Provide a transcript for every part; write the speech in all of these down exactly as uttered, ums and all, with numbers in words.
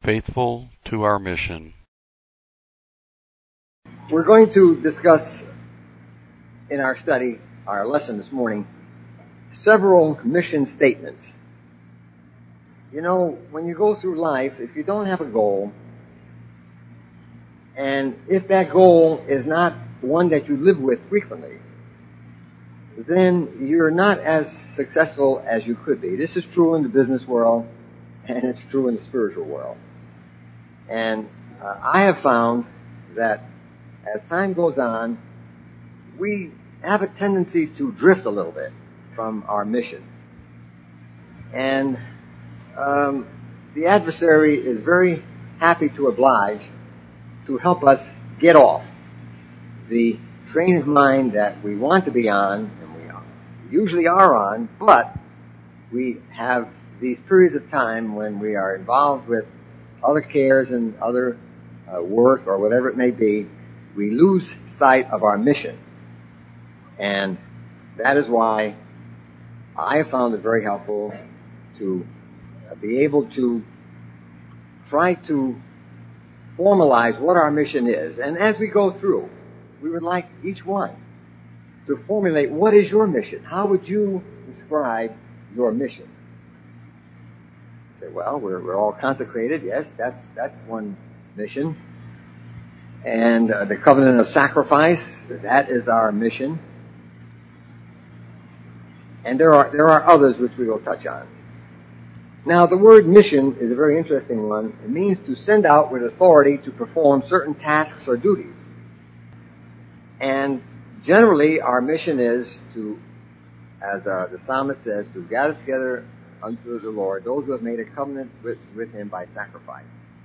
faithful to our mission. We're going to discuss in our study, our lesson this morning, several mission statements. You know, when you go through life, if you don't have a goal, and if that goal is not one that you live with frequently, then you're not as successful as you could be. This is true in the business world, and it's true in the spiritual world. And uh, I have found that as time goes on, we have a tendency to drift a little bit from our mission. And um, the adversary is very happy to oblige to help us get off the train of mind that we want to be on, and we are, usually are on, but we have these periods of time when we are involved with other cares and other uh, work or whatever it may be. We lose sight of our mission. And that is why I have found it very helpful to uh, be able to try to formalize what our mission is. And as we go through, we would like each one to formulate, what is your mission? How would you describe your mission? You say, well, we're, we're all consecrated. Yes, that's, that's one mission. And uh, the covenant of sacrifice, that is our mission. And there are, there are others which we will touch on. Now, the word mission is a very interesting one. It means to send out with authority to perform certain tasks or duties. And generally, our mission is to, as uh, the psalmist says, to gather together unto the Lord those who have made a covenant with, with him by sacrifice.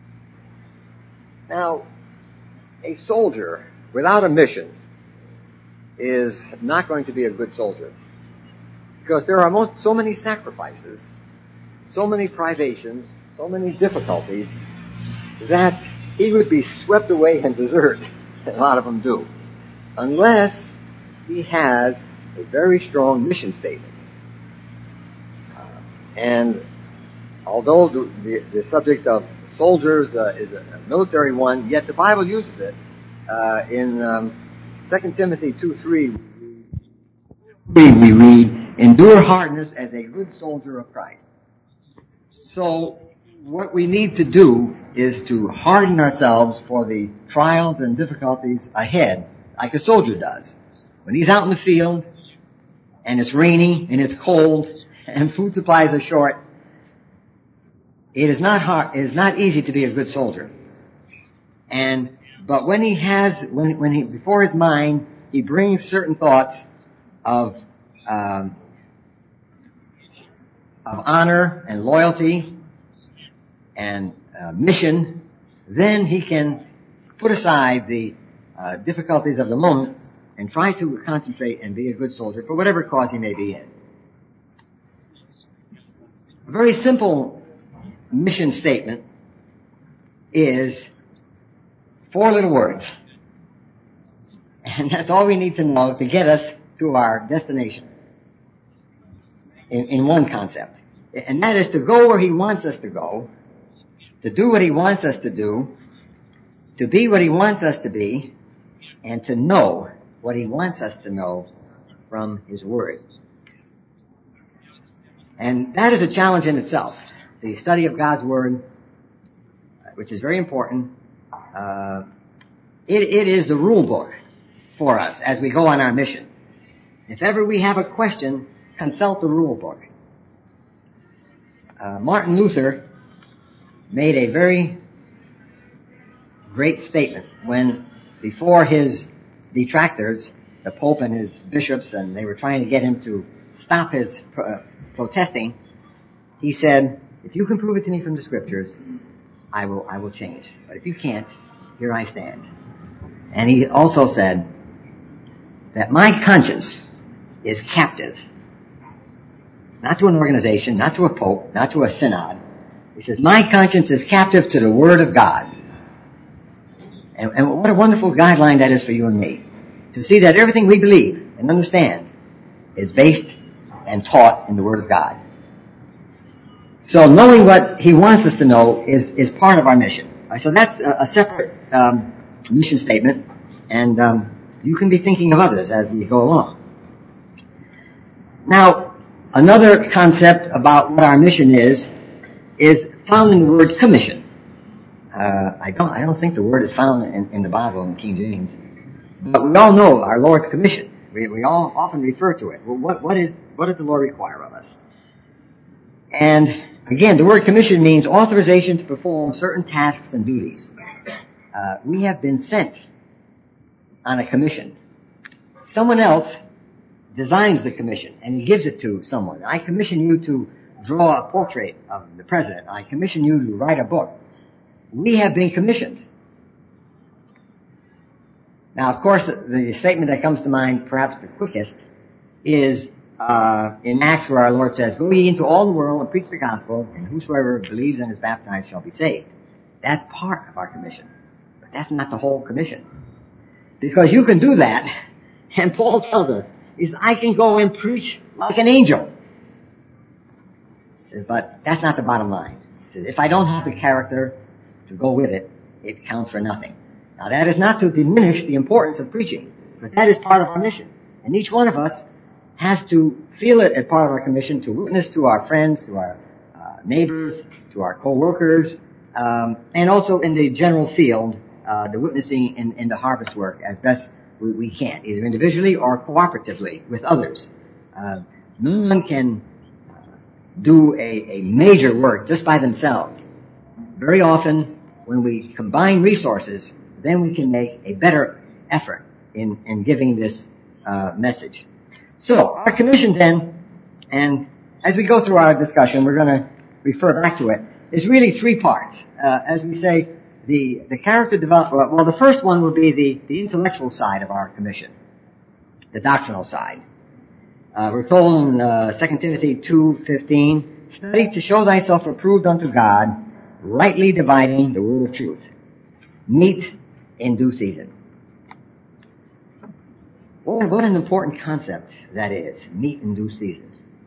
Now, a soldier without a mission is not going to be a good soldier, because there are most, so many sacrifices, so many privations, so many difficulties, that he would be swept away and desert, as a lot of them do, unless he has a very strong mission statement. Uh, and although the, the, the subject of soldiers uh, is a, a military one, yet the Bible uses it. Uh, in um, Second Timothy two three, we read, endure hardness as a good soldier of Christ. So what we need to do is to harden ourselves for the trials and difficulties ahead, like a soldier does. When he's out in the field, and it's rainy, and it's cold, and food supplies are short, it is not hard, it is not easy to be a good soldier. And, but when he has, when, when he, before his mind, he brings certain thoughts of, um, of honor and loyalty and uh, mission, then he can put aside the uh, difficulties of the moment and try to concentrate and be a good soldier for whatever cause he may be in. A very simple mission statement is four little words. And that's all we need to know to get us to our destination in, in one concept. And that is to go where he wants us to go, to do what he wants us to do, to be what he wants us to be, and to know what he wants us to know from his word. And that is a challenge in itself. The study of God's word, which is very important, uh, it, it is the rule book for us as we go on our mission. If ever we have a question, consult the rule book. Uh, Martin Luther made a very great statement when, before his detractors, the Pope and his bishops, and they were trying to get him to stop his uh, protesting, he said, if you can prove it to me from the scriptures, I will, I will change. But if you can't, here I stand. And he also said that my conscience is captive. Not to an organization, not to a pope, not to a synod. He says, my conscience is captive to the Word of God. And, and what a wonderful guideline that is for you and me. To see that everything we believe and understand is based and taught in the Word of God. So knowing what he wants us to know is, is part of our mission. Right, so that's a, a separate um, mission statement, and um, you can be thinking of others as we go along. Now, another concept about what our mission is, is found in the word commission. Uh, I don't, I don't think the word is found in, in the Bible in King James, but we all know our Lord's commission. We, we all often refer to it. Well, what, what is, what does the Lord require of us? And again, the word commission means authorization to perform certain tasks and duties. Uh, we have been sent on a commission. Someone else designs the commission, and he gives it to someone. I commission you to draw a portrait of the president. I commission you to write a book. We have been commissioned. Now, of course, the statement that comes to mind, perhaps the quickest, is uh, in Acts where our Lord says, "Go ye into all the world and preach the gospel, and whosoever believes and is baptized shall be saved." That's part of our commission. But that's not the whole commission. Because you can do that, and Paul tells us, he says, I can go and preach like an angel. He says, but that's not the bottom line. He says, if I don't have the character to go with it, it counts for nothing. Now that is not to diminish the importance of preaching, but that is part of our mission. And each one of us has to feel it as part of our commission to witness to our friends, to our uh, neighbors, to our co-workers, um, and also in the general field, uh, the witnessing in, in the harvest work as best we, we can, either individually or cooperatively with others. Uh, no one can uh, do a, a major work just by themselves. Very often, when we combine resources, then we can make a better effort in, in giving this uh, message. So, our commission then, and as we go through our discussion, we're going to refer back to it, is really three parts. Uh, as we say, the, the character development, well, the first one will be the, the intellectual side of our commission, the doctrinal side. Uh, we're told in uh, Second Timothy two fifteen, study to show thyself approved unto God, rightly dividing the word of truth. Meet in due season. Boy, what an important concept that is, meet in due season.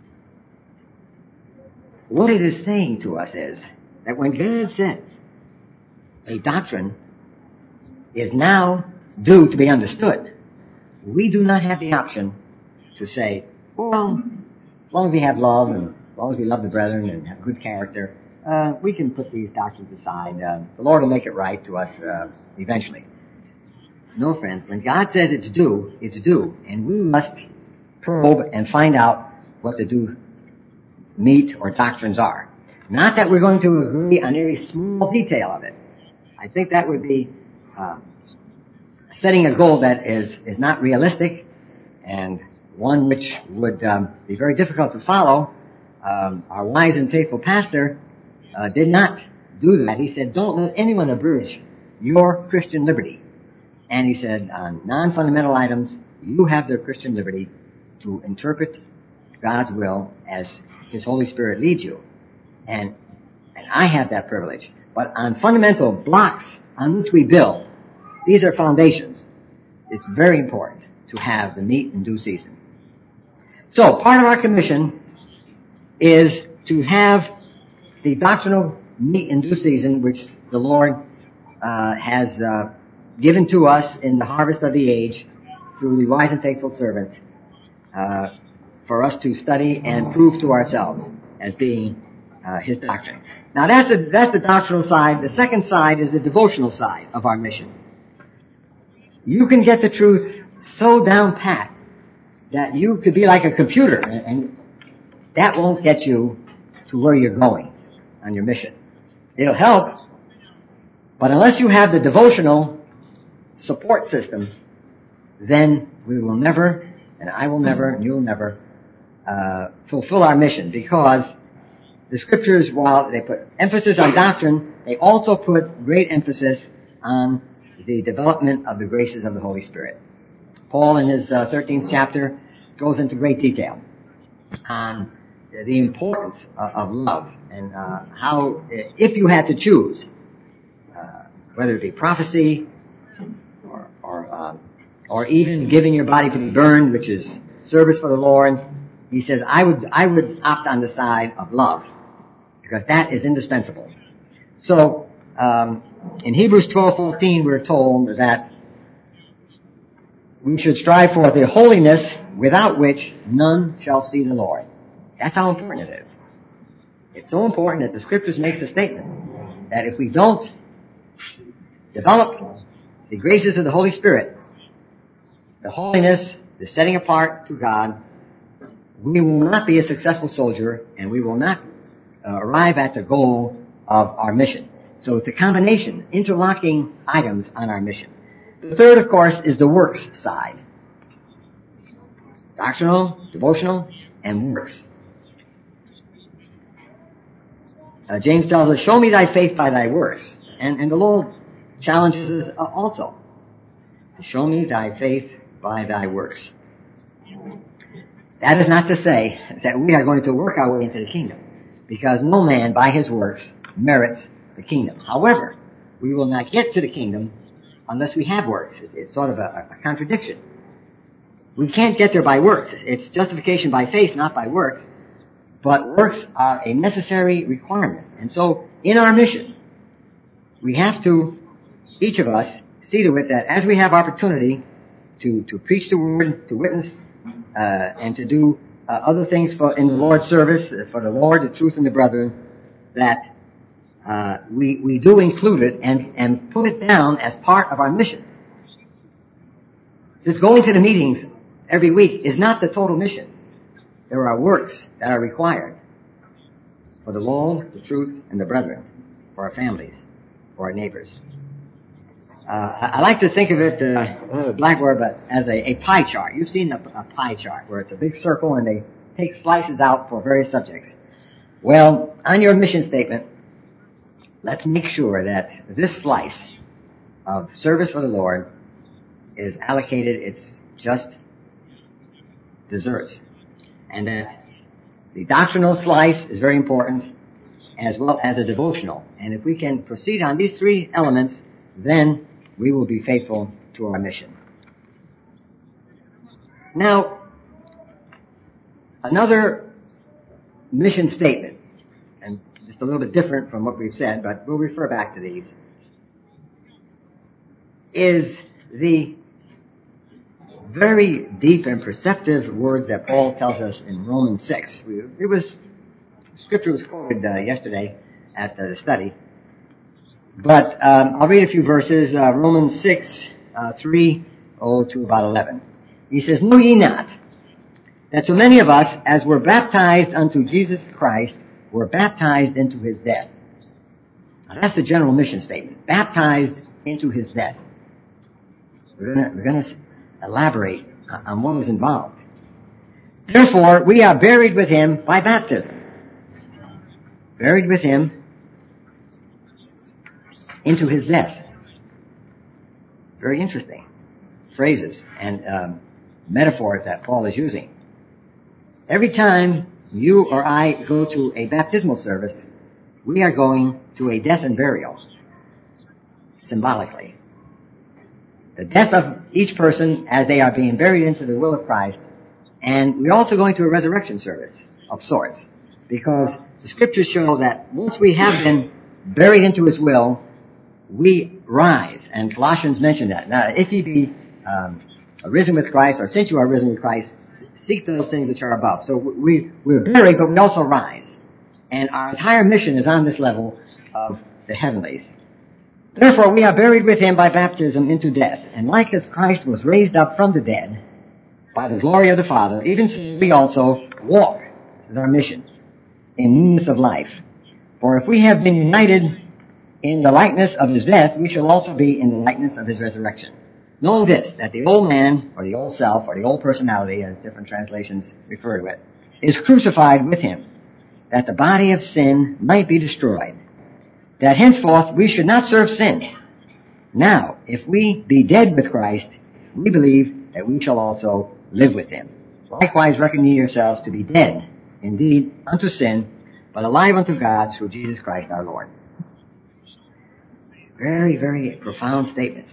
What it is saying to us is that when God says a doctrine is now due to be understood, we do not have the option to say, well, as long as we have love and as long as we love the brethren and have good character, uh, we can put these doctrines aside. Uh, the Lord will make it right to us uh, eventually. No, friends, when God says it's due, it's due, and we must probe and find out what the due meat or doctrines are. Not that we're going to agree on every small detail of it. I think that would be uh, setting a goal that is, is not realistic and one which would um, be very difficult to follow. Um, our wise and faithful pastor uh, did not do that. He said, don't let anyone abridge your Christian liberty. And he said, on non-fundamental items, you have the Christian liberty to interpret God's will as His Holy Spirit leads you. And, and I have that privilege. But on fundamental blocks on which we build, these are foundations. It's very important to have the meat in due season. So, part of our commission is to have the doctrinal meat in due season, which the Lord uh, has uh, given to us in the harvest of the age through the wise and faithful servant, uh, for us to study and prove to ourselves as being uh, His doctrine. Now that's the, that's the doctrinal side. The second side is the devotional side of our mission. You can get the truth so down pat that you could be like a computer, and, and that won't get you to where you're going on your mission. It'll help, but unless you have the devotional support system, then we will never, and I will never, and you'll never, uh, fulfill our mission, because the scriptures, while they put emphasis on doctrine, they also put great emphasis on the development of the graces of the Holy Spirit. Paul, in his uh, thirteenth chapter, goes into great detail on the importance of, of love and uh, how, if you had to choose, uh, whether it be prophecy or or, uh, or even giving your body to be burned, which is service for the Lord, he says, I would I would opt on the side of love, because that is indispensable. So, um, in Hebrews twelve fourteen, we're told that we should strive for the holiness without which none shall see the Lord. That's how important it is. It's so important that the Scriptures makes a statement that if we don't develop the graces of the Holy Spirit, the holiness, the setting apart to God, we will not be a successful soldier, and we will not uh, arrive at the goal of our mission. So it's a combination, interlocking items on our mission. The third, of course, is the works side. Doctrinal, devotional, and works. Uh, James tells us, show me thy faith by thy works. And, and the Lord challenges us uh, also. Show me thy faith by thy works. That is not to say that we are going to work our way into the kingdom, because no man by his works merits the kingdom. However, we will not get to the kingdom unless we have works. It's sort of a, a contradiction. We can't get there by works. It's justification by faith, not by works. But works are a necessary requirement. And so, in our mission, we have to, each of us, see to it that as we have opportunity to, to preach the word, to witness, uh, and to do uh, other things for, in the Lord's service, uh, for the Lord, the truth, and the brethren, that uh, we, we do include it and, and put it down as part of our mission. Just going to the meetings every week is not the total mission. There are works that are required for the Lord, the truth, and the brethren, for our families, for our neighbors. Uh, I, I like to think of it, uh, Blackboard, but as a, a pie chart. You've seen a, a pie chart where it's a big circle and they take slices out for various subjects. Well, on your mission statement, let's make sure that this slice of service for the Lord is allocated its just deserts. And that the doctrinal slice is very important, as well as a devotional. And if we can proceed on these three elements, then we will be faithful to our mission. Now, another mission statement, and just a little bit different from what we've said, but we'll refer back to these, is the very deep and perceptive words that Paul tells us in Romans six. It was, Scripture was quoted uh, yesterday at uh, the study. But um, I'll read a few verses. Uh, Romans six, uh, three, oh, to about eleven. He says, know ye not that so many of us, as were baptized unto Jesus Christ, were baptized into his death? Now, that's the general mission statement. Baptized into his death. We're gonna, we're gonna elaborate on what is involved. Therefore, we are buried with him by baptism. Buried with him into his death. Very interesting phrases and um, metaphors that Paul is using. Every time you or I go to a baptismal service, we are going to a death and burial, symbolically. The death of each person as they are being buried into the will of Christ. And we're also going to a resurrection service of sorts, because the Scriptures show that once we have been buried into his will, we rise. And Colossians mentioned that. Now, if ye be um, risen with Christ, or since you are risen with Christ, seek those things which are above. So we, we're buried, but we also rise. And our entire mission is on this level of the heavenlies. Therefore, we are buried with him by baptism into death. And like as Christ was raised up from the dead by the glory of the Father, even so we also walk, this is our mission, in newness of life. For if we have been united in the likeness of his death, we shall also be in the likeness of his resurrection. Knowing this, that the old man, or the old self, or the old personality, as different translations refer to it, is crucified with him, that the body of sin might be destroyed, that henceforth we should not serve sin. Now, if we be dead with Christ, we believe that we shall also live with him. Likewise reckon ye yourselves to be dead, indeed, unto sin, but alive unto God through Jesus Christ our Lord. Very, very profound statements.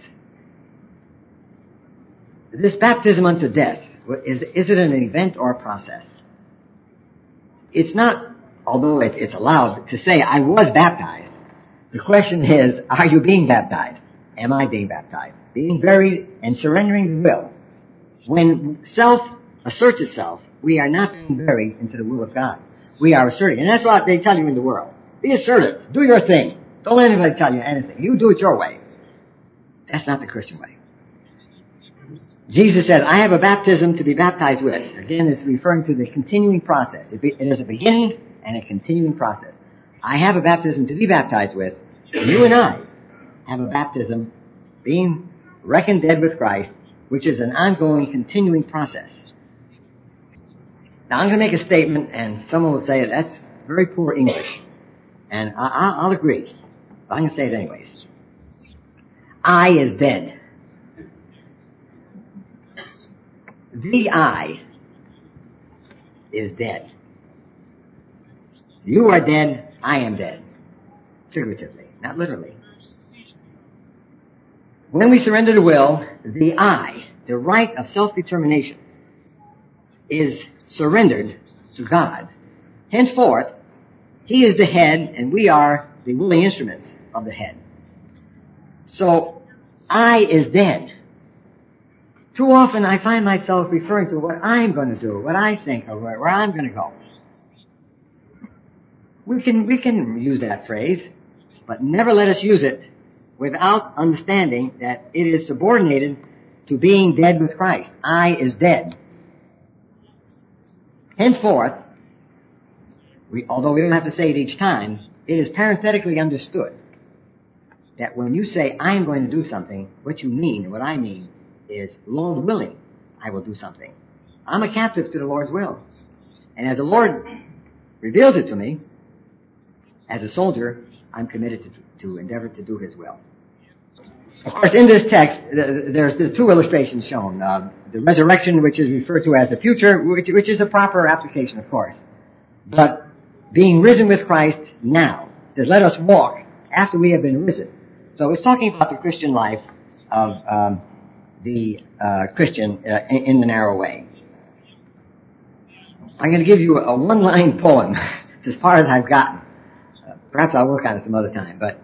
This baptism unto death, is, is it an event or a process? It's not although it, it's allowed to say, I was baptized, the question is, are you being baptized? Am I being baptized? Being buried and surrendering the will. When self asserts itself, we are not being buried into the will of God. We are asserting. And that's what they tell you in the world. Be assertive. Do your thing. Don't let anybody tell you anything. You do it your way. That's not the Christian way. Jesus said, I have a baptism to be baptized with. Again, it's referring to the continuing process. It is a beginning and a continuing process. I have a baptism to be baptized with. You and I have a baptism being reckoned dead with Christ, which is an ongoing, continuing process. Now, I'm going to make a statement, and someone will say, that's very poor English. And I, I'll agree. But I'm going to say it anyways. I is dead. The I is dead. You are dead, I am dead. Figuratively, not literally. When we surrender the will, the I, the right of self-determination, is surrendered to God. Henceforth, He is the head and we are the willing instruments of the head. So, I is dead. Too often I find myself referring to what I'm going to do, what I think, or where, where I'm going to go. We can, we can use that phrase, but never let us use it without understanding that it is subordinated to being dead with Christ. I is dead. Henceforth, we, although we don't have to say it each time, it is parenthetically understood that when you say, I am going to do something, what you mean, what I mean, is, Lord willing, I will do something. I'm a captive to the Lord's will. And as the Lord reveals it to me, as a soldier, I'm committed to, to endeavor to do His will. Of course, in this text, there's the two illustrations shown. Uh, the resurrection, which is referred to as the future, which, which is a proper application, of course. But being risen with Christ now, to let us walk after we have been risen. So it's talking about the Christian life of um, the uh, Christian uh, in, in the narrow way. I'm going to give you a one-line poem. It's as far as I've gotten. Uh, perhaps I'll work on it some other time. But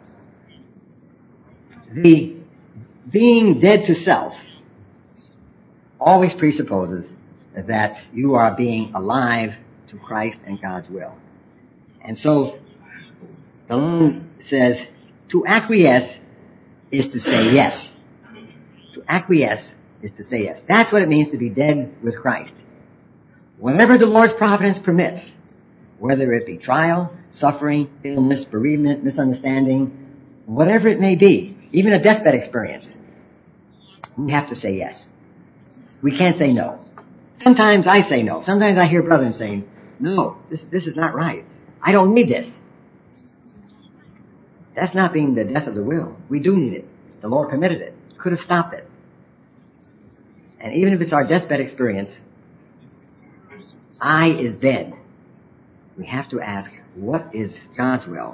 the being dead to self always presupposes that you are being alive to Christ and God's will. And so the line says, to acquiesce is to say yes. To acquiesce is to say yes. That's what it means to be dead with Christ. Whatever the Lord's providence permits, whether it be trial, suffering, illness, bereavement, misunderstanding, whatever it may be, even a deathbed experience, we have to say yes. We can't say no. Sometimes I say no. Sometimes I hear brethren saying, no, this, this is not right. I don't need this. That's not being the death of the will. We do need it. The Lord permitted it. Could have stopped it. And even if it's our deathbed experience, I is dead. We have to ask, what is God's will?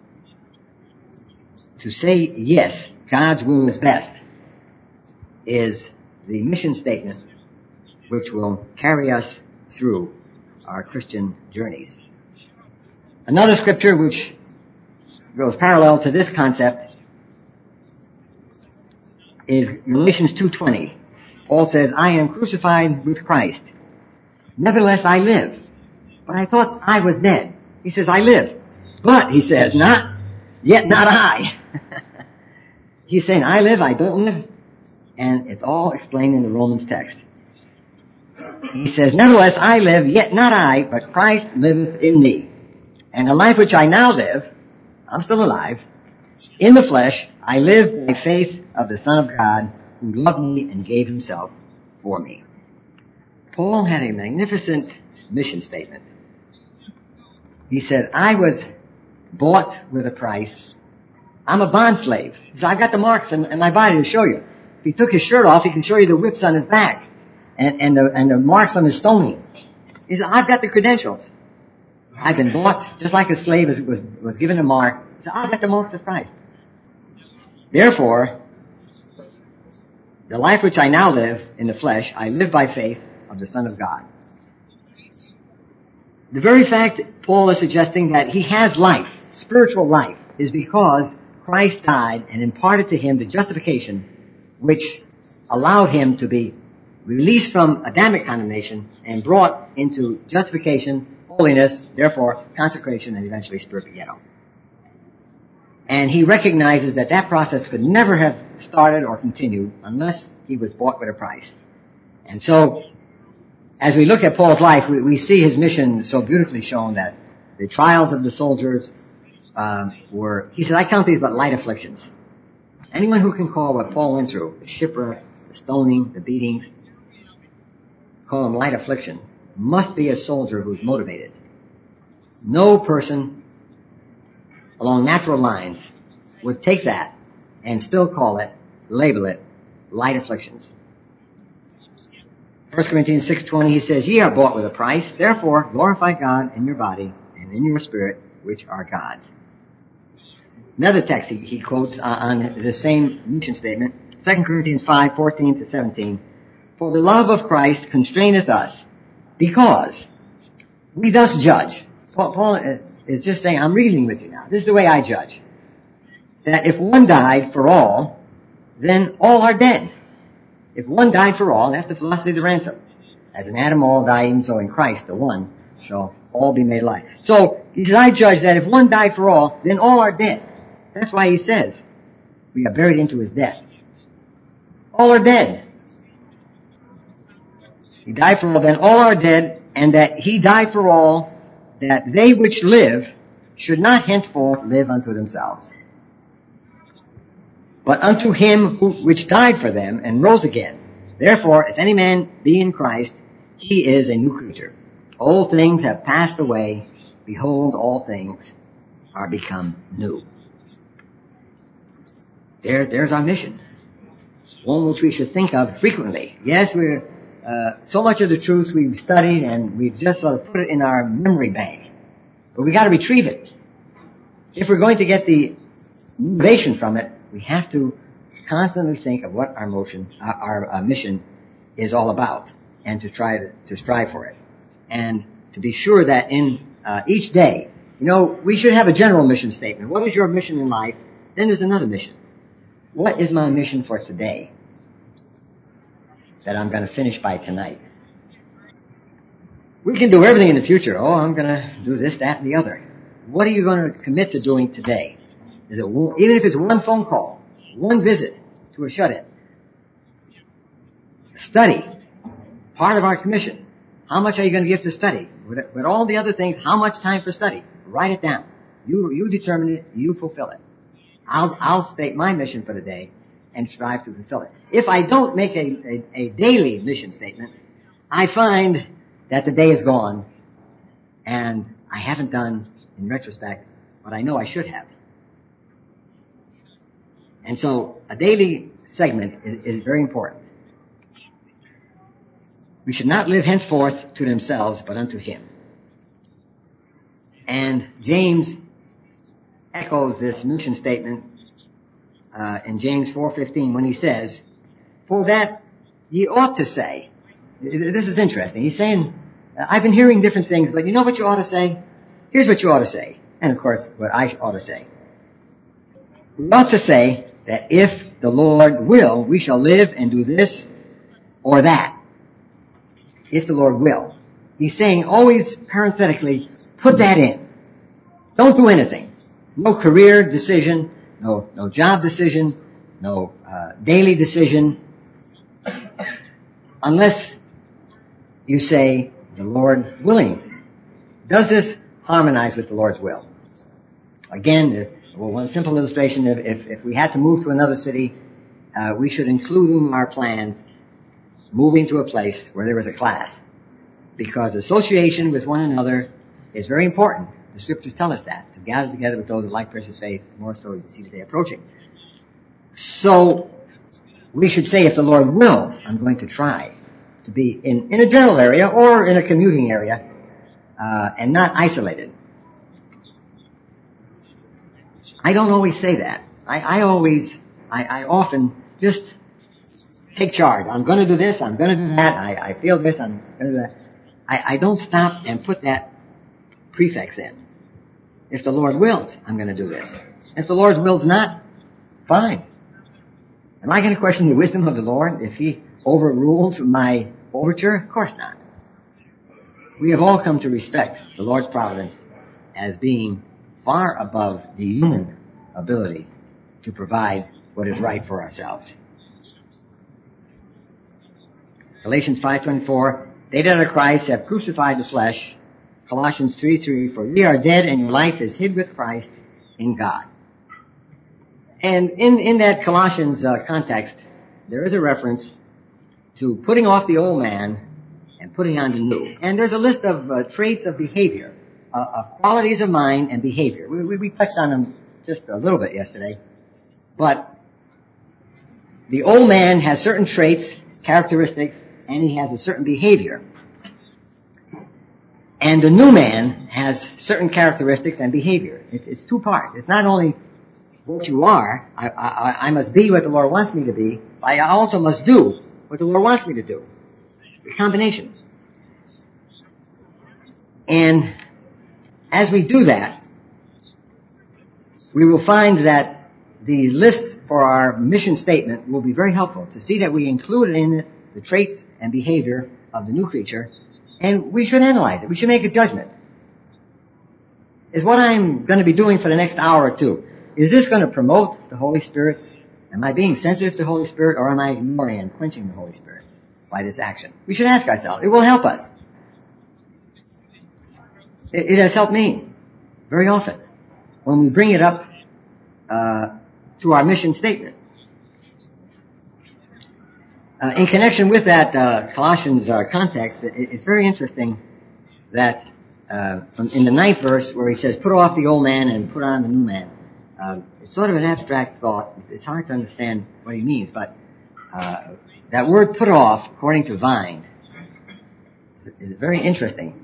To say yes, God's will is best, is the mission statement which will carry us through our Christian journeys. Another scripture which goes parallel to this concept is Galatians two twenty. Paul says, I am crucified with Christ. Nevertheless I live. But I thought I was dead. He says, I live. But, he says, not, yet not I. He's saying, I live, I don't live. And it's all explained in the Romans text. He says, nevertheless I live, yet not I, but Christ liveth in me. And the life which I now live, I'm still alive, in the flesh, I live by faith of the Son of God, who loved me and gave Himself for me. Paul had a magnificent mission statement. He said, I was bought with a price. I'm a bond slave. He said, I've got the marks in, in my body to show you. If he took his shirt off, he can show you the whips on his back and, and, the, and the marks on his stoning. He said, I've got the credentials. I've been bought just like a slave was, was, was given a mark. He said, I've got the marks of Christ. Therefore, the life which I now live in the flesh, I live by faith of the Son of God. The very fact that Paul is suggesting that he has life, spiritual life, is because Christ died and imparted to him the justification which allowed him to be released from Adamic condemnation and brought into justification, holiness, therefore consecration, and eventually spiritual. And he recognizes that that process could never have started or continued unless he was bought with a price. And so, as we look at Paul's life, we, we see his mission so beautifully shown that the trials of the soldiers um, were, he said, I count these but light afflictions. Anyone who can call what Paul went through, the shipwreck, the stoning, the beatings, call them light affliction, must be a soldier who's motivated. No person along natural lines would take that and still call it, label it, light afflictions. First Corinthians six twenty, he says, ye are bought with a price, therefore glorify God in your body and in your spirit, which are God's. Another text he, he quotes uh, on the same mission statement, Second Corinthians five fourteen to seventeen, for the love of Christ constraineth us, because we thus judge. Paul, Paul is, is just saying, I'm reasoning with you now. This is the way I judge. That if one died for all, then all are dead. If one died for all, that's the philosophy of the ransom. As in Adam all die, even so in Christ the one shall all be made alive. So, he says, I judge that if one died for all, then all are dead. That's why he says, we are buried into his death. All are dead. He died for all, then all are dead, and that he died for all, that they which live should not henceforth live unto themselves, but unto him who, which died for them and rose again. Therefore, if any man be in Christ, he is a new creature. Old things have passed away. Behold, all things are become new. There, there's our mission. One which we should think of frequently. Yes, we're, uh, so much of the truth we've studied and we've just sort of put it in our memory bank. But we gotta retrieve it. If we're going to get the motivation from it, we have to constantly think of what our motion, our, our uh, mission is all about, and to try to, to strive for it. And to be sure that in uh, each day, you know, we should have a general mission statement. What is your mission in life? Then there's another mission. What is my mission for today that I'm going to finish by tonight? We can do everything in the future. Oh, I'm going to do this, that, and the other. What are you going to commit to doing today? Is it one, even if it's one phone call, one visit to a shut-in? Study. Part of our commission. How much are you going to give to study? With, with all the other things, how much time for study? Write it down. You, you determine it, you fulfill it. I'll, I'll state my mission for the day and strive to fulfill it. If I don't make a, a, a daily mission statement, I find that the day is gone and I haven't done, in retrospect, what I know I should have. And so a daily segment is, is very important. We should not live henceforth to themselves, but unto him. And James echoes this mission statement uh, in James four fifteen when he says, for that ye ought to say. This is interesting. He's saying, I've been hearing different things, but you know what you ought to say? Here's what you ought to say. And of course, what I ought to say. We ought to say that if the Lord will, we shall live and do this or that. If the Lord will. He's saying always parenthetically, put that in. Don't do anything. No career decision, no, no job decision, no, uh, daily decision, unless you say, the Lord willing. Does this harmonize with the Lord's will? Again, if, well, one simple illustration, if, if, if we had to move to another city, uh, we should include in our plans moving to a place where there is a class. Because association with one another is very important. The scriptures tell us that. To gather together with those of like precious faith, more so as you see the day approaching. So, we should say, if the Lord wills, I'm going to try to be in, in a general area or in a commuting area, uh, and not isolated. I don't always say that. I, I always, I, I often just take charge. I'm going to do this, I'm going to do that, I, I feel this, I'm going to do that. I, I don't stop and put that prefix in. If the Lord wills, I'm going to do this. If the Lord's will's not, fine. Am I going to question the wisdom of the Lord if He overrules my overture? Of course not. We have all come to respect the Lord's providence as being far above the human ability to provide what is right for ourselves. Galatians five twenty-four, they that are Christ have crucified the flesh. Colossians three three, for ye are dead and your life is hid with Christ in God. And in, in that Colossians uh, context, there is a reference to putting off the old man and putting on the new. And there's a list of uh, traits of behavior, uh, of qualities of mind and behavior. We, we, we touched on them just a little bit yesterday. But the old man has certain traits, characteristics, and he has a certain behavior. And the new man has certain characteristics and behavior. It's, it's two parts. It's not only what you are, I, I, I must be what the Lord wants me to be, but I also must do what the Lord wants me to do. The combination. And as we do that, we will find that the list for our mission statement will be very helpful to see that we include in it the traits and behavior of the new creature, and we should analyze it. We should make a judgment. Is what I'm going to be doing for the next hour or two, is this going to promote the Holy Spirit's? Am I being sensitive to the Holy Spirit, or am I ignoring and quenching the Holy Spirit by this action? We should ask ourselves. It will help us. It, it has helped me very often when we bring it up uh, to our mission statement. Uh, in connection with that uh, Colossians uh, context, it, it's very interesting that uh, from, in the ninth verse where he says, "Put off the old man and put on the new man." Uh, it's sort of an abstract thought. It's hard to understand what he means, but uh, that word "put off," according to Vine, is very interesting.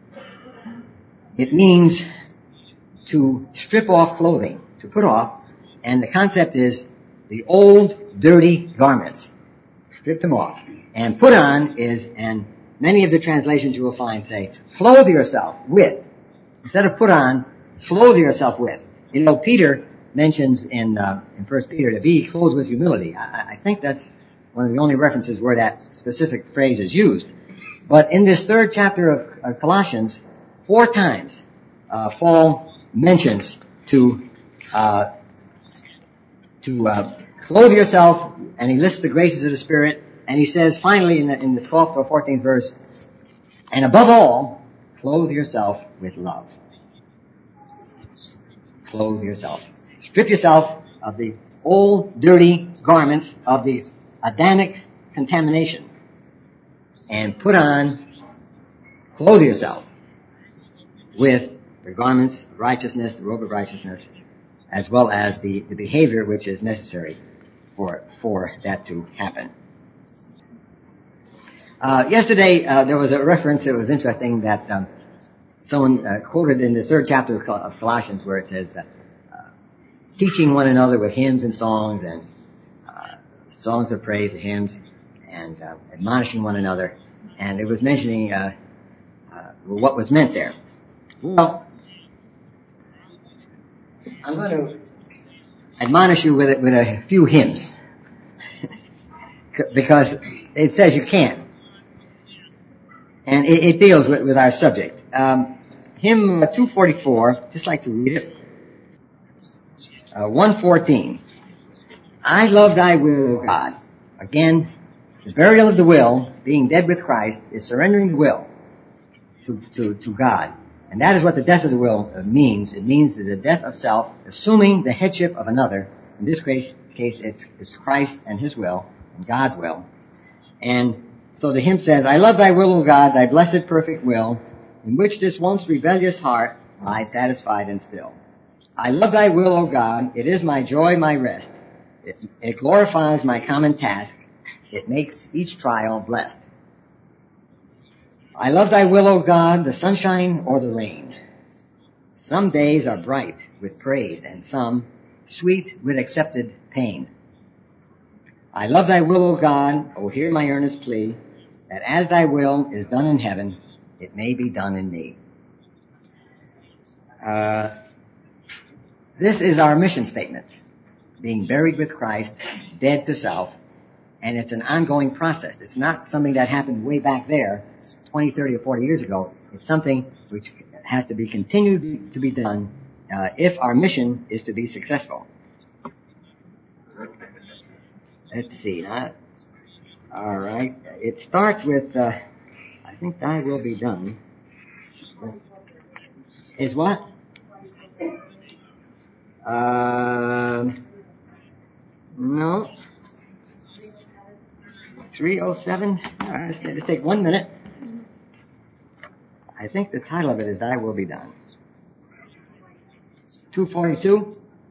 It means to strip off clothing, to put off, and the concept is the old, dirty garments. Strip them off. And put on is, and many of the translations you will find say, clothe yourself with. Instead of put on, clothe yourself with. You know, Peter mentions in, uh, in First Peter to be clothed with humility. I, I think that's one of the only references where that specific phrase is used. But in this third chapter of, of Colossians, four times, uh, Paul mentions to, uh, to, uh, clothe yourself, and he lists the graces of the Spirit, and he says finally in the, in the twelfth or fourteenth verse, and above all, clothe yourself with love. Clothe yourself. Strip yourself of the old, dirty garments of the Adamic contamination, and put on, clothe yourself with the garments of righteousness, the robe of righteousness, as well as the, the behavior which is necessary for for that to happen. Uh, yesterday, uh, there was a reference that was interesting that um, someone uh, quoted in the third chapter of, Col- of Colossians where it says, uh, uh, teaching one another with hymns and songs and uh, songs of praise, hymns, and uh, admonishing one another. And it was mentioning uh, uh, what was meant there. Well, I'm going to admonish you with, with a few hymns. Because it says you can't. And it, it deals with, with our subject. Um, hymn two forty-four, just like to read it. Uh, one fourteen. I love thy will, O God. Again, the burial of the will, being dead with Christ, is surrendering the will to, to, to God. And that is what the death of the will means. It means the death of self, assuming the headship of another. In this case, case it's, it's Christ and his will, and God's will. And so the hymn says, I love thy will, O God, thy blessed perfect will, in which this once rebellious heart lies satisfied and still. I love thy will, O God, it is my joy, my rest. It, it glorifies my common task. It makes each trial blessed. I love thy will, O God, the sunshine or the rain. Some days are bright with praise, and some sweet with accepted pain. I love thy will, O God, O hear my earnest plea, that as thy will is done in heaven, it may be done in me. Uh, this is our mission statement. Being buried with Christ, dead to self, and it's an ongoing process. It's not something that happened way back there twenty, thirty, or forty years ago. It's something which has to be continued to be done uh, if our mission is to be successful. Let's see. Huh? All right. It starts with, uh, I think thy will be done. Is what? Uh, no. three oh seven. All right, let's take one minute. I think the title of it is Thy Will Be Done. two forty-two?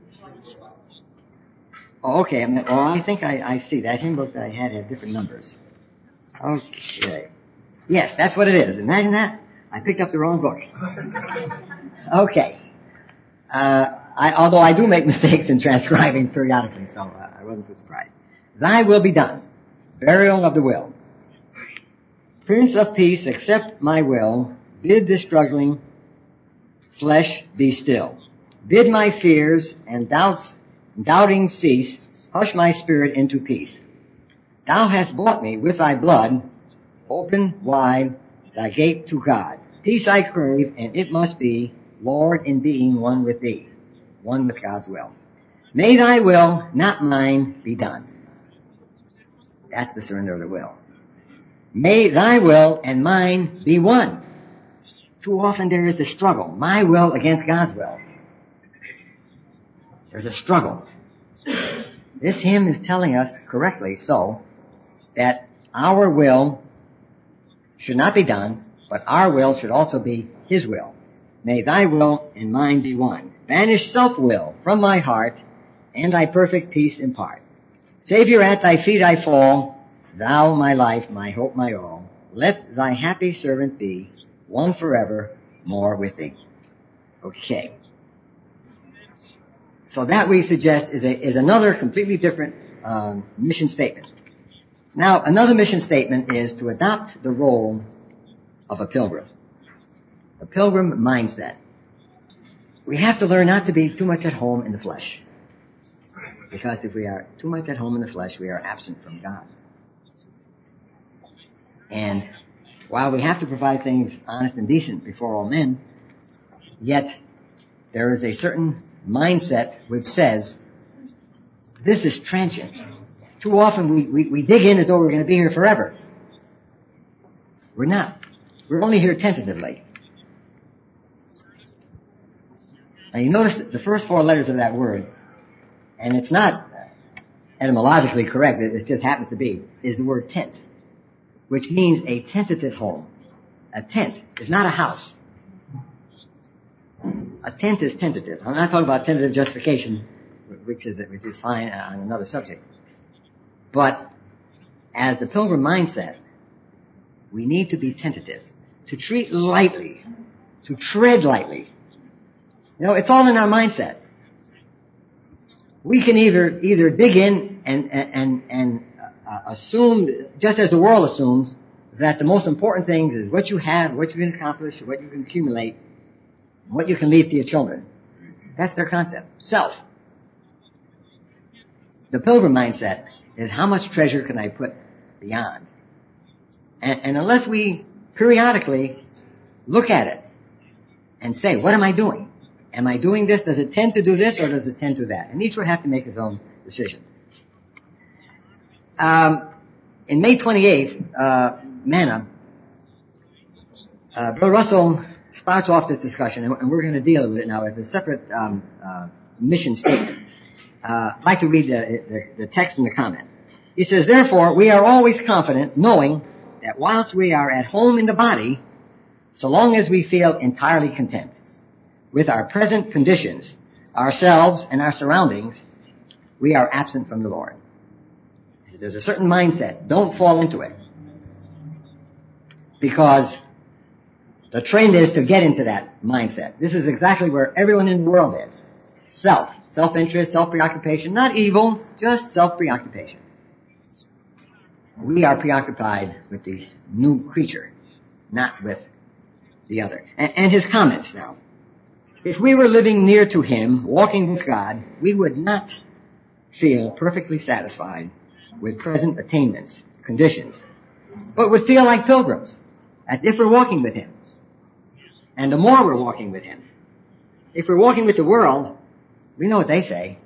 Oh, okay. I mean, oh, I think I, I see. That hymn book that I had had different numbers. Okay. Yes, that's what it is. Imagine that. I picked up the wrong book. Okay. Uh, I, although I do make mistakes in transcribing periodically, so uh, I wasn't too surprised. Thy will be done. Burial of the will. Prince of Peace, accept my will. Bid the struggling flesh be still. Bid my fears and doubts, doubting cease. Hush my spirit into peace. Thou hast bought me with thy blood. Open wide thy gate to God. Peace I crave, and it must be, Lord, in being one with thee, one with God's will. May thy will, not mine, be done. That's the surrender of the will. May thy will and mine be one. Too often there is the struggle. My will against God's will. There's a struggle. This hymn is telling us correctly so that our will should not be done, but our will should also be His will. May thy will and mine be one. Banish self-will from my heart, and thy perfect peace impart. Savior, at thy feet I fall, thou my life, my hope, my all. Let thy happy servant be, one forever more with thee. Okay. So that we suggest is a, is another completely different um, mission statement. Now, another mission statement is to adopt the role of a pilgrim. A pilgrim mindset. We have to learn not to be too much at home in the flesh. Because if we are too much at home in the flesh, we are absent from God. And while we have to provide things honest and decent before all men, yet there is a certain mindset which says, this is transient. Too often we, we, we dig in as though we're going to be here forever. We're not. We're only here tentatively. Now you notice the first four letters of that word, and it's not etymologically correct, it just happens to be, is the word tent, which means a tentative home. A tent is not a house. A tent is tentative. I'm not talking about tentative justification, which is which is fine on another subject. But as the pilgrim mindset, we need to be tentative, to treat lightly, to tread lightly. You know, it's all in our mindset. We can either either dig in and and and uh, assume, just as the world assumes, that the most important things is what you have, what you can accomplish, what you can accumulate, what you can leave to your children. That's their concept. Self. The pilgrim mindset is how much treasure can I put beyond? And, and unless we periodically look at it and say, what am I doing? Am I doing this? Does it tend to do this or does it tend to that? And each will have to make his own decision. Um, in May twenty-eighth, uh, Manna, uh, Brother Russell starts off this discussion, and we're going to deal with it now as a separate um, uh, mission statement. Uh, I'd like to read the, the, the text and the comment. He says, therefore, we are always confident, knowing that whilst we are at home in the body, so long as we feel entirely content with our present conditions, ourselves and our surroundings, we are absent from the Lord. There's a certain mindset. Don't fall into it. Because the trend is to get into that mindset. This is exactly where everyone in the world is. Self. Self-interest, self-preoccupation. Not evil, just self-preoccupation. We are preoccupied with the new creature, not with the other. And, and his comments now. If we were living near to Him, walking with God, we would not feel perfectly satisfied with present attainments, conditions, but would feel like pilgrims, as if we're walking with Him. And the more we're walking with Him. If we're walking with the world, we know what they say.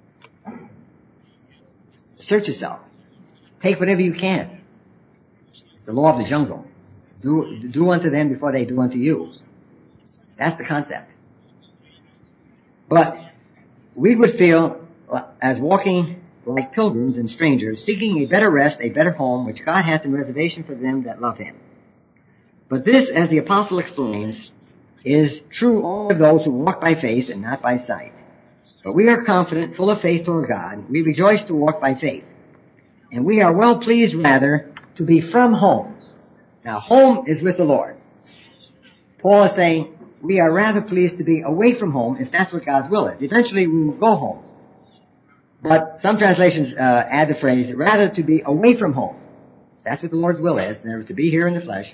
Search yourself. Take whatever you can. It's the law of the jungle. Do, do unto them before they do unto you. That's the concept. But we would feel as walking like pilgrims and strangers, seeking a better rest, a better home, which God hath in reservation for them that love Him. But this, as the apostle explains, is true only of those who walk by faith and not by sight. But we are confident, full of faith toward God. We rejoice to walk by faith. And we are well pleased, rather, to be from home. Now, home is with the Lord. Paul is saying, we are rather pleased to be away from home if that's what God's will is. Eventually, we will go home. But some translations uh, add the phrase, rather to be away from home. That's what the Lord's will is, and to be here in the flesh.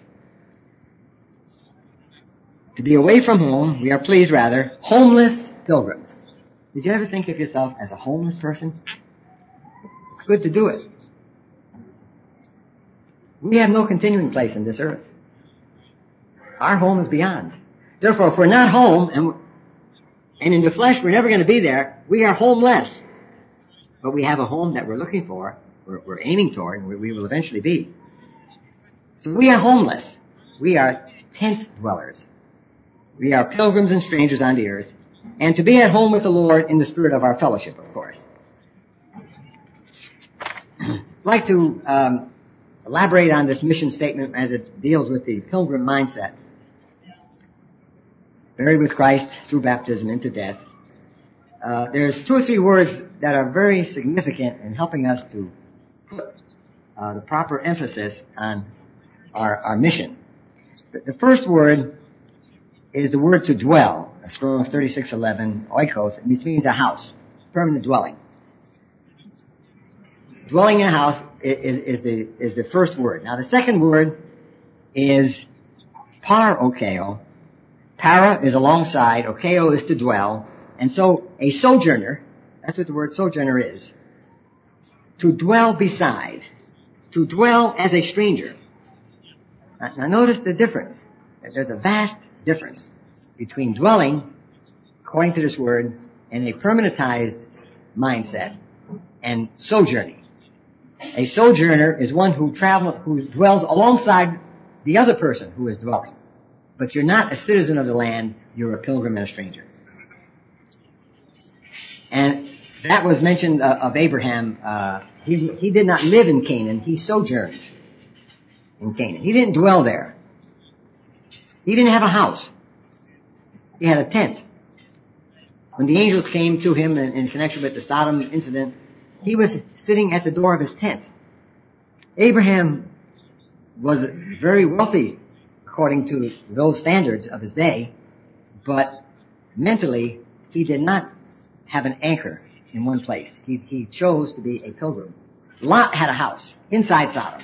To be away from home, we are pleased, rather, homeless pilgrims. Did you ever think of yourself as a homeless person? It's good to do it. We have no continuing place in this earth. Our home is beyond. Therefore, if we're not home, and, and in the flesh we're never going to be there, we are homeless. But we have a home that we're looking for, we're, we're aiming toward, and we, we will eventually be. So we are homeless. We are tent dwellers. We are pilgrims and strangers on the earth, and to be at home with the Lord in the spirit of our fellowship, of course. I'd like to um, elaborate on this mission statement as it deals with the pilgrim mindset. Buried with Christ through baptism into death. Uh, there's two or three words that are very significant in helping us to put uh, the proper emphasis on our, our mission. The first word is the word to dwell. Strong's thirty-six eleven, oikos, which means a house, permanent dwelling. Dwelling in a house is, is the is the first word. Now the second word is parokeo. Para is alongside, okeo is to dwell, and so a sojourner, that's what the word sojourner is. To dwell beside, to dwell as a stranger. Now, now notice the difference. There's a vast difference between dwelling, according to this word, in a permanentized mindset, and sojourning. A sojourner is one who travel, who dwells alongside the other person who is dwelling. But you're not a citizen of the land, you're a pilgrim and a stranger. And that was mentioned uh, of Abraham. Uh, he, he did not live in Canaan, he sojourned in Canaan. He didn't dwell there. He didn't have a house. He had a tent. When the angels came to him in, in connection with the Sodom incident, he was sitting at the door of his tent. Abraham was very wealthy according to those standards of his day, but mentally he did not have an anchor in one place. He, he chose to be a pilgrim. Lot had a house inside Sodom,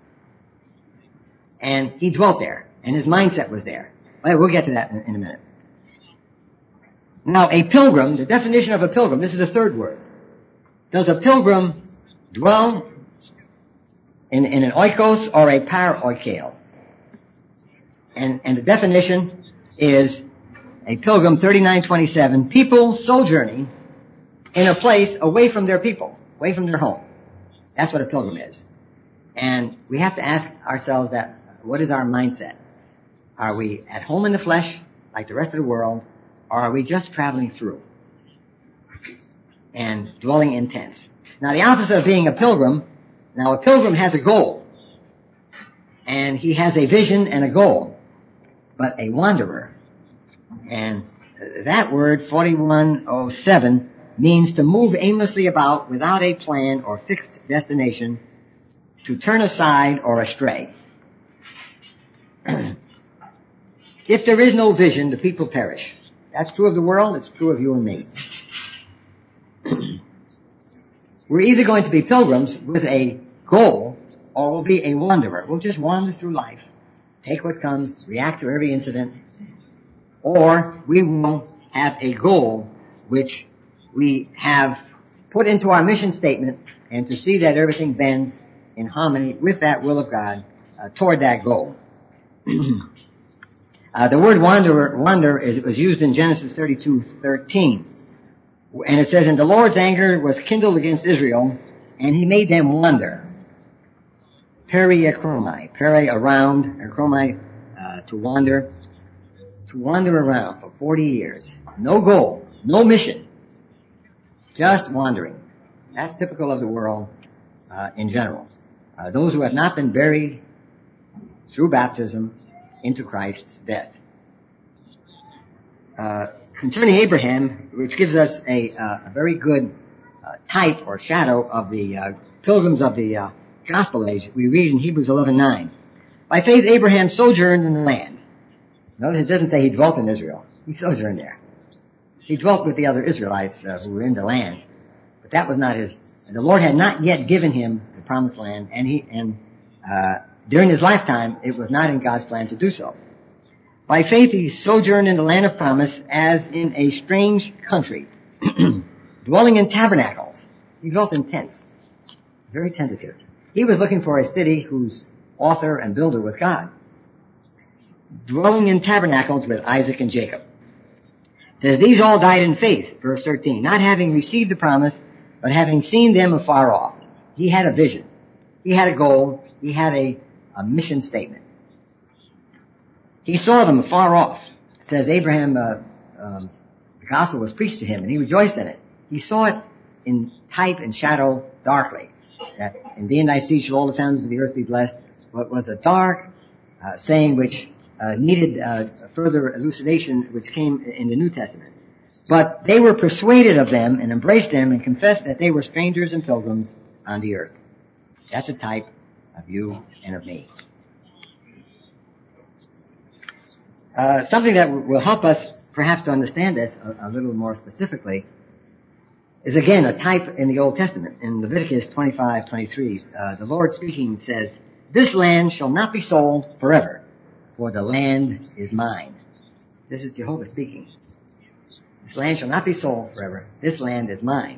and he dwelt there, and his mindset was there. Well, we'll get to that in, in a minute. Now, a pilgrim, the definition of a pilgrim, this is the third word. Does a pilgrim dwell in, in an oikos or a paroikeo? And, and the definition is a pilgrim, thirty-nine twenty-seven, people sojourning in a place away from their people, away from their home. That's what a pilgrim is. And we have to ask ourselves that, what is our mindset? Are we at home in the flesh, like the rest of the world, or are we just traveling through and dwelling in tents? Now, the opposite of being a pilgrim, now a pilgrim has a goal, and he has a vision and a goal. But a wanderer, and that word, forty-one oh seven, means to move aimlessly about without a plan or fixed destination, to turn aside or astray. If there is no vision, the people perish. That's true of the world, it's true of you and me. We're either going to be pilgrims with a goal, or we'll be a wanderer. We'll just wander through life. Take what comes, react to every incident, or we will have a goal which we have put into our mission statement, and to see that everything bends in harmony with that will of God uh, toward that goal. uh, the word wanderer, wander is, was used in Genesis thirty-two thirteen. And it says, and the Lord's anger was kindled against Israel, and he made them wander. Periachromai, peri around, achromai, uh, to wander, to wander around for forty years. No goal, no mission, just wandering. That's typical of the world uh, in general. Uh, those who have not been buried through baptism into Christ's death. Uh, concerning Abraham, which gives us a, uh, a very good uh, type or shadow of the uh, pilgrims of the uh, gospel age, we read in Hebrews eleven nine. By faith Abraham sojourned in the land. Notice it doesn't say he dwelt in Israel. He sojourned there. He dwelt with the other Israelites uh, who were in the land. But that was not his. The Lord had not yet given him the promised land, and he and uh, during his lifetime, it was not in God's plan to do so. By faith he sojourned in the land of promise as in a strange country, dwelling in tabernacles. He dwelt in tents. Very tentative. He was looking for a city whose author and builder was God. Dwelling in tabernacles with Isaac and Jacob. It says, these all died in faith, verse thirteen, not having received the promise, but having seen them afar off. He had a vision. He had a goal. He had a, a mission statement. He saw them afar off. It says Abraham, uh, um, the gospel was preached to him, and he rejoiced in it. He saw it in type and shadow darkly. That in thee and thy seed shall all the families of the earth be blessed. What was a dark uh, saying which uh, needed uh, further elucidation, which came in the New Testament. But they were persuaded of them and embraced them and confessed that they were strangers and pilgrims on the earth. That's a type of you and of me. Uh, something that w- will help us perhaps to understand this a, a little more specifically is again a type in the Old Testament. In Leviticus twenty-five twenty-three, uh, the Lord speaking says, this land shall not be sold forever, for the land is mine. This is Jehovah speaking. This land shall not be sold forever. This land is mine.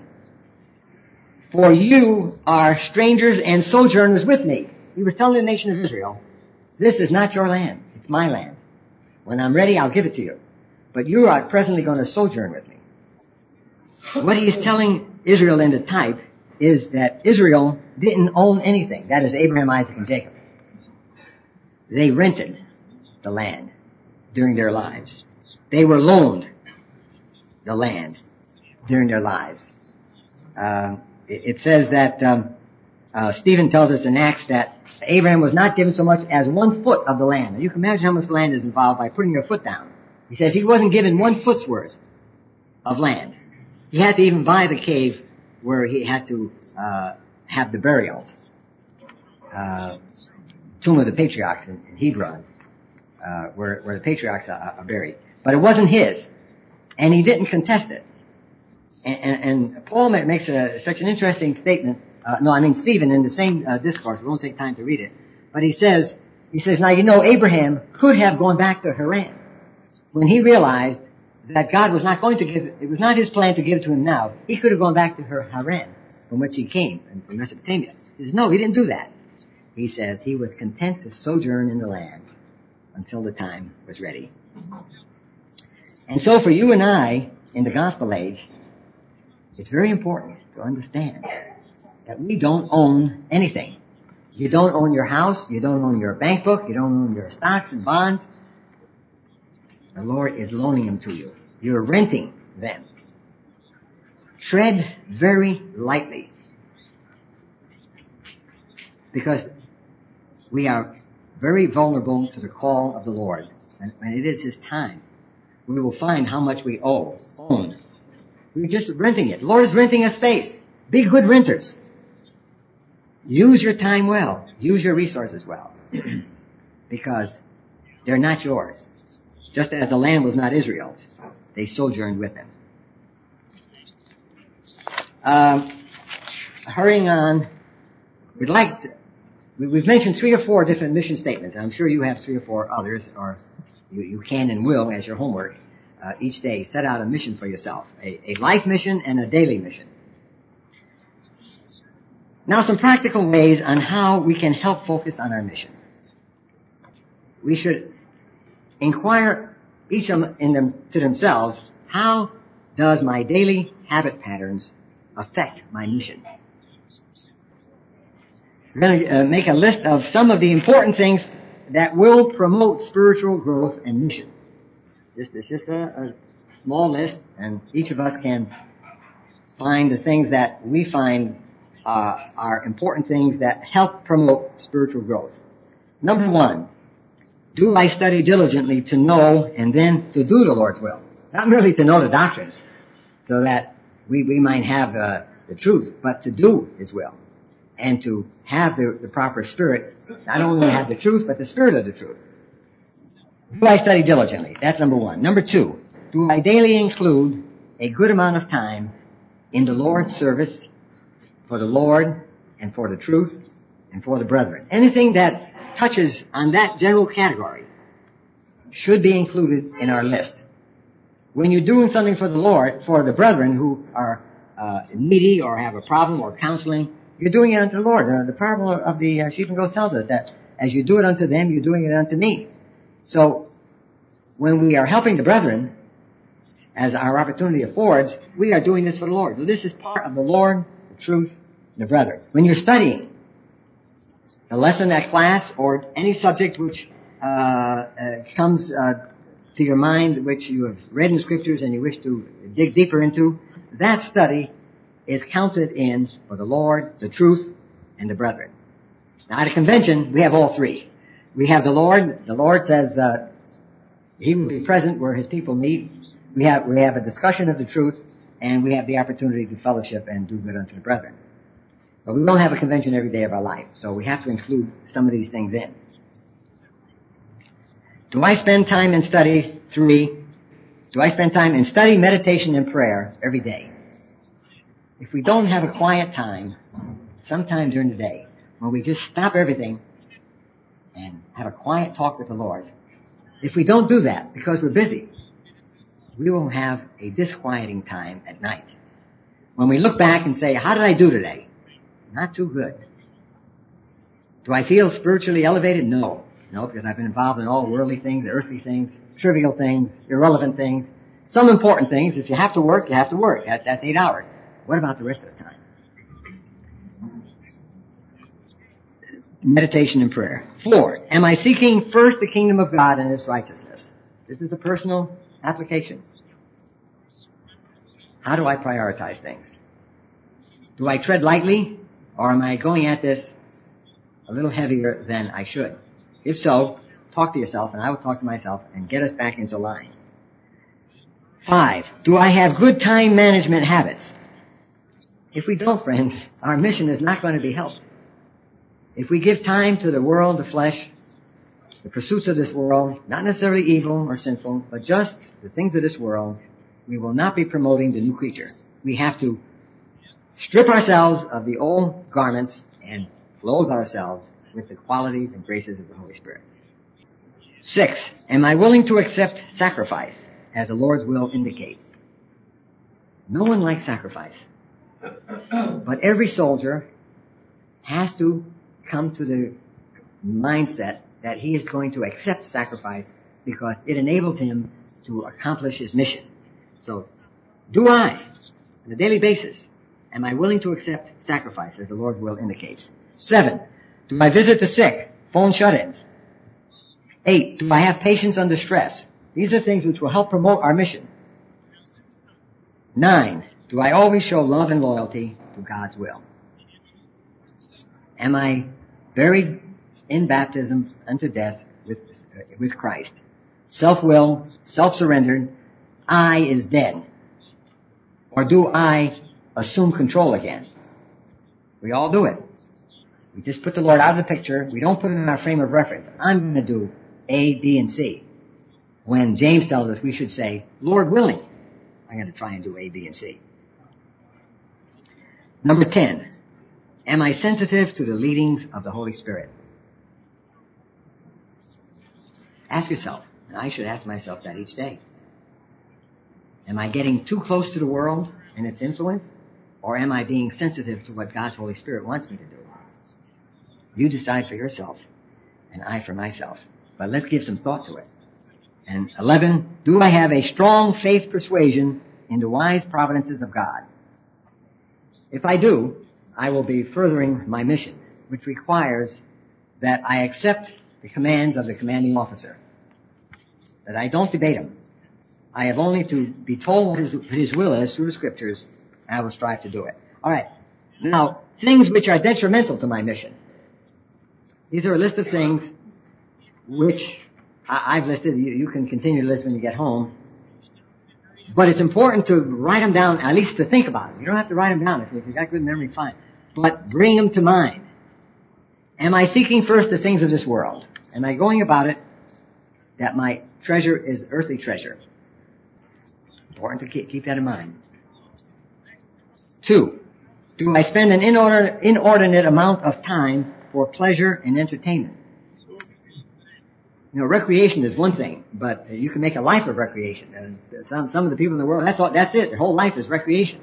For you are strangers and sojourners with me. He was telling the nation of Israel, this is not your land. It's my land. When I'm ready, I'll give it to you. But you are presently going to sojourn with me. What he's telling Israel in the type is that Israel didn't own anything. That is Abraham, Isaac, and Jacob. They rented the land during their lives. They were loaned the land during their lives. Uh, it, it says that um, uh, Stephen tells us in Acts that Abraham was not given so much as one foot of the land. Now you can imagine how much land is involved by putting your foot down. He says he wasn't given one foot's worth of land. He had to even buy the cave where he had to uh, have the burials. Uh, tomb of the patriarchs in, in Hebron, uh, where, where the patriarchs are, are buried. But it wasn't his. And he didn't contest it. And, and, and Paul makes a, such an interesting statement. Uh, no, I mean Stephen in the same uh, discourse. We won't take time to read it. But he says, he says, now you know Abraham could have gone back to Haran when he realized that God was not going to give, it was not his plan to give it to him now. He could have gone back to Haran, from which he came, and from Mesopotamia. He says, no, he didn't do that. He says he was content to sojourn in the land until the time was ready. And so for you and I, in the gospel age, it's very important to understand that we don't own anything. You don't own your house, you don't own your bank book, you don't own your stocks and bonds. The Lord is loaning them to you. You're renting them. Tread very lightly. Because we are very vulnerable to the call of the Lord. And when it is His time, we will find how much we owe, own. We're just renting it. The Lord is renting a space. Be good renters. Use your time well. Use your resources well. Because they're not yours. Just as the land was not Israel's. They sojourned with him. Um, hurrying on, we'd like to, we, we've mentioned three or four different mission statements. I'm sure you have three or four others, or you, you can and will as your homework. Uh, uh, each day, set out a mission for yourself, a, a life mission and a daily mission. Now, some practical ways on how we can help focus on our mission. We should inquire each of them in them to themselves, how does my daily habit patterns affect my mission? We're going to uh, make a list of some of the important things that will promote spiritual growth and mission. Just, it's just a, a small list, and each of us can find the things that we find uh, are important things that help promote spiritual growth. Number one, do I study diligently to know and then to do the Lord's will? Not merely to know the doctrines, so that we, we might have uh, the truth, but to do His will. And to have the, the proper spirit, not only have the truth, but the spirit of the truth. Do I study diligently? That's number one. Number two, do I daily include a good amount of time in the Lord's service for the Lord and for the truth and for the brethren? Anything that touches on that general category should be included in our list. When you're doing something for the Lord, for the brethren who are uh, needy or have a problem or counseling, you're doing it unto the Lord. Uh, the parable of the uh, sheep and goats tells us that as you do it unto them, you're doing it unto me. So, when we are helping the brethren, as our opportunity affords, we are doing this for the Lord. So this is part of the Lord, the truth, and the brethren. When you're studying a lesson at class or any subject which uh, uh comes uh, to your mind, which you have read in scriptures and you wish to dig deeper into, that study is counted in for the Lord, the truth, and the brethren. Now at a convention, we have all three. We have the Lord. The Lord says uh, He will be present where His people meet. We have we have a discussion of the truth, and we have the opportunity to fellowship and do good unto the brethren. But we don't have a convention every day of our life, so we have to include some of these things in. Do I spend time in study? Three. Do I spend time in study, meditation, and prayer every day? If we don't have a quiet time, sometime during the day, when we just stop everything and have a quiet talk with the Lord, if we don't do that because we're busy, we will have a disquieting time at night. When we look back and say, how did I do today? Not too good. Do I feel spiritually elevated? No. No, because I've been involved in all worldly things, earthly things, trivial things, irrelevant things, some important things. If you have to work, you have to work. That's, that's eight hours. What about the rest of the time? Meditation and prayer. Four, am I seeking first the kingdom of God and His righteousness? This is a personal application. How do I prioritize things? Do I tread lightly, or am I going at this a little heavier than I should? If so, talk to yourself, and I will talk to myself, and get us back into line. Five, do I have good time management habits? If we don't, friends, our mission is not going to be helped. If we give time to the world, the flesh, the pursuits of this world, not necessarily evil or sinful, but just the things of this world, we will not be promoting the new creature. We have to strip ourselves of the old garments and clothe ourselves with the qualities and graces of the Holy Spirit. Six, am I willing to accept sacrifice, as the Lord's will indicates? No one likes sacrifice. But every soldier has to come to the mindset that he is going to accept sacrifice because it enables him to accomplish his mission. So, do I, on a daily basis, am I willing to accept sacrifice as the Lord's will indicates? Seven, do I visit the sick, phone shut-ins? Eight, do I have patience under stress? These are things which will help promote our mission. Nine, do I always show love and loyalty to God's will? Am I buried in baptism unto death with, uh, with Christ? Self-will, self-surrendered, I is dead. Or do I assume control again? We all do it. We just put the Lord out of the picture. We don't put him in our frame of reference. I'm going to do A, B, and C. When James tells us we should say, Lord willing, I'm going to try and do A, B, and C. Number ten, am I sensitive to the leadings of the Holy Spirit? Ask yourself, and I should ask myself that each day. Am I getting too close to the world and its influence? Or am I being sensitive to what God's Holy Spirit wants me to do? You decide for yourself, and I for myself. But let's give some thought to it. And eleven, do I have a strong faith persuasion in the wise providences of God? If I do, I will be furthering my mission, which requires that I accept the commands of the commanding officer, that I don't debate him. I have only to be told what his, what his will is through the scriptures, and I will strive to do it. All right. Now, things which are detrimental to my mission. These are a list of things which I, I've listed. You, you can continue to list when you get home. But it's important to write them down, at least to think about them. You don't have to write them down. If you've got good memory, fine. But bring them to mind. Am I seeking first the things of this world? Am I going about it that my treasure is earthly treasure? Important to keep, keep that in mind. Two, do I spend an inordinate, inordinate amount of time for pleasure and entertainment? You know, recreation is one thing, but you can make a life of recreation. And some, some of the people in the world, that's all, that's it. Their whole life is recreation.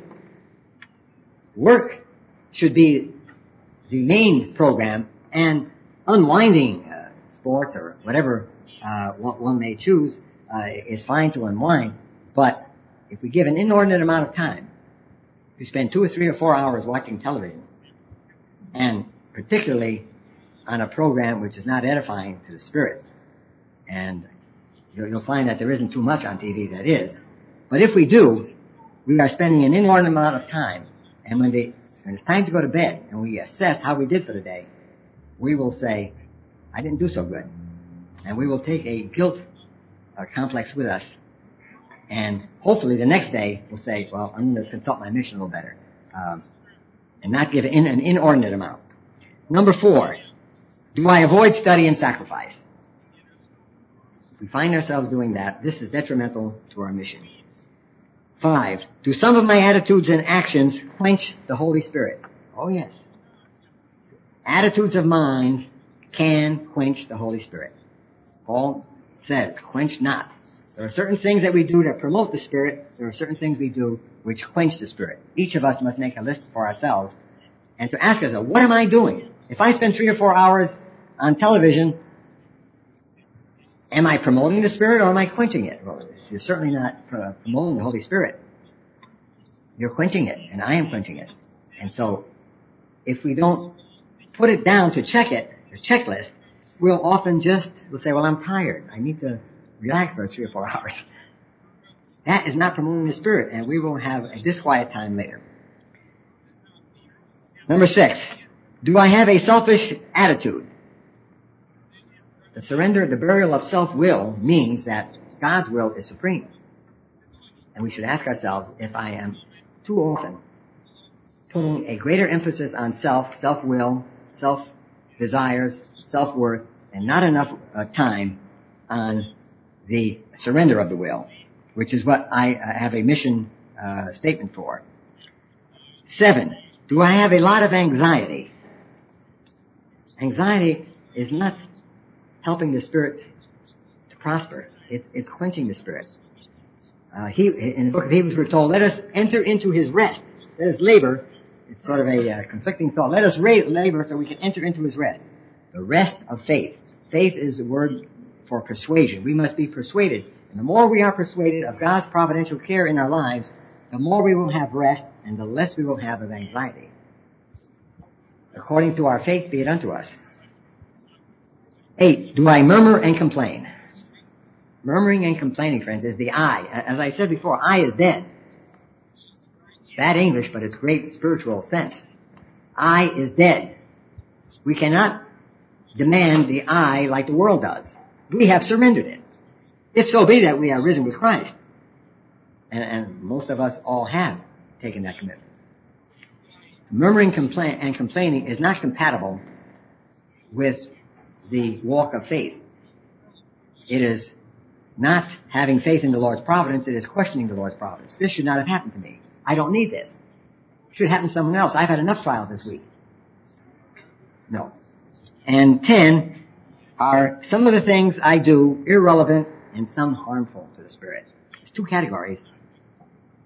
Work should be the main program, and unwinding uh, sports or whatever uh, one, one may choose uh, is fine to unwind. But if we give an inordinate amount of time to spend two or three or four hours watching television, and particularly on a program which is not edifying to the spirits, and you'll, you'll find that there isn't too much on T V that is. But if we do, we are spending an inordinate amount of time, and when, they, when it's time to go to bed and we assess how we did for the day, we will say, I didn't do so good. And we will take a guilt uh, complex with us. And hopefully the next day we'll say, well, I'm going to consult my mission a little better. Um, and not give in an inordinate amount. Number four, do I avoid study and sacrifice? If we find ourselves doing that, this is detrimental to our mission. Five, do some of my attitudes and actions quench the Holy Spirit? Oh yes. Attitudes of mind can quench the Holy Spirit. Paul says, quench not. There are certain things that we do that promote the Spirit. There are certain things we do which quench the Spirit. Each of us must make a list for ourselves and to ask ourselves, what am I doing? If I spend three or four hours on television, am I promoting the Spirit or am I quenching it? Well, you're certainly not promoting the Holy Spirit. You're quenching it, and I am quenching it. And so, if we don't put it down to check it, a checklist, we'll often just, we'll say, well, I'm tired. I need to relax for three or four hours. That is not promoting the Spirit, and we will have a disquiet time later. Number six, do I have a selfish attitude? The surrender, the burial of self-will means that God's will is supreme. And we should ask ourselves if I am too often putting a greater emphasis on self, self-will, self-desires, self-worth, and not enough uh, time on the surrender of the will, which is what I uh, have a mission uh, statement for. Seven, do I have a lot of anxiety? Anxiety is not helping the Spirit to prosper. It's, it's quenching the Spirit. Uh, he, in the book of Hebrews we're told, let us enter into His rest. Let us labor. It's sort of a uh, conflicting thought. Let us ra- labor so we can enter into His rest. The rest of faith. Faith is the word for persuasion. We must be persuaded. And the more we are persuaded of God's providential care in our lives, the more we will have rest and the less we will have of anxiety. According to our faith be it unto us. Eight, do I murmur and complain? Murmuring and complaining, friends, is the I. As I said before, I is dead. Bad English, but it's great spiritual sense. I is dead. We cannot demand the I like the world does. We have surrendered it. If so be that we are risen with Christ. And, and most of us all have taken that commitment. Murmuring compla- and complaining is not compatible with the walk of faith. It is not having faith in the Lord's providence. It is questioning the Lord's providence. This should not have happened to me. I don't need this. It should happen to someone else. I've had enough trials this week. No. And ten, are some of the things I do irrelevant and some harmful to the Spirit? There's two categories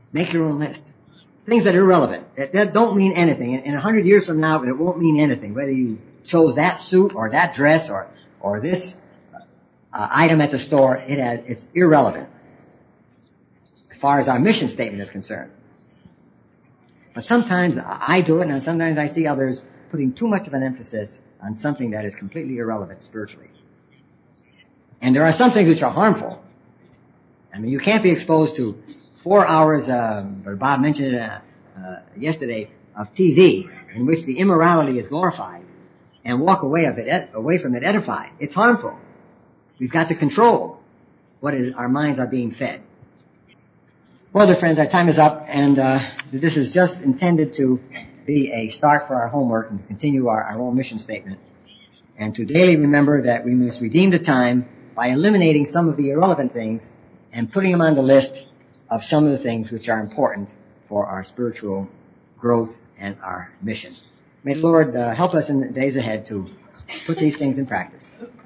Make your own list. Things that are irrelevant, that, that don't mean anything. In a hundred years from now, it won't mean anything. Whether you chose that suit or that dress or or this uh, item at the store, it has, it's irrelevant as far as our mission statement is concerned. But sometimes I do it, and sometimes I see others putting too much of an emphasis on something that is completely irrelevant spiritually. And there are some things which are harmful. I mean, you can't be exposed to four hours, uh, Bob mentioned it uh, uh, yesterday, of T V in which the immorality is glorified and walk away of it, ed- away from it edified. It's harmful. We've got to control what is, our minds are being fed. Well, dear friends, our time is up, and uh, this is just intended to be a start for our homework and to continue our, our own mission statement. And to daily remember that we must redeem the time by eliminating some of the irrelevant things and putting them on the list of some of the things which are important for our spiritual growth and our mission. May the Lord uh, help us in the days ahead to put these things in practice.